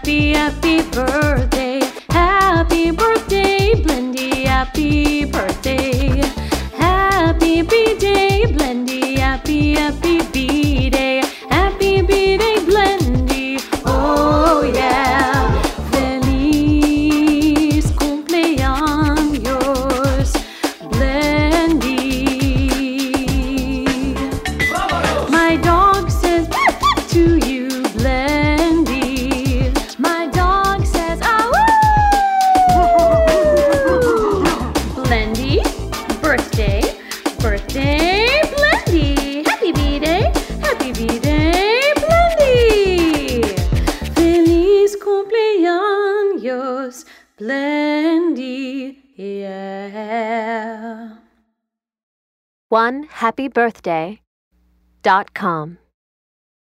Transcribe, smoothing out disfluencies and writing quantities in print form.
happy, happy birthday. Happy birthday, Blendy, happy birthday. Happy B-Day, Blendy, happy, happy B-Day. Happy B-Day, Blendy, oh yeah. Feliz cumpleaños, Blendy. My dog says to you, Blendy. My dog says, ah woo! Blendy, birthday, birthday, Blendy. Happy B-Day, Blendy. Feliz cumpleaños, Blendy, yeah. OneHappyBirthday.com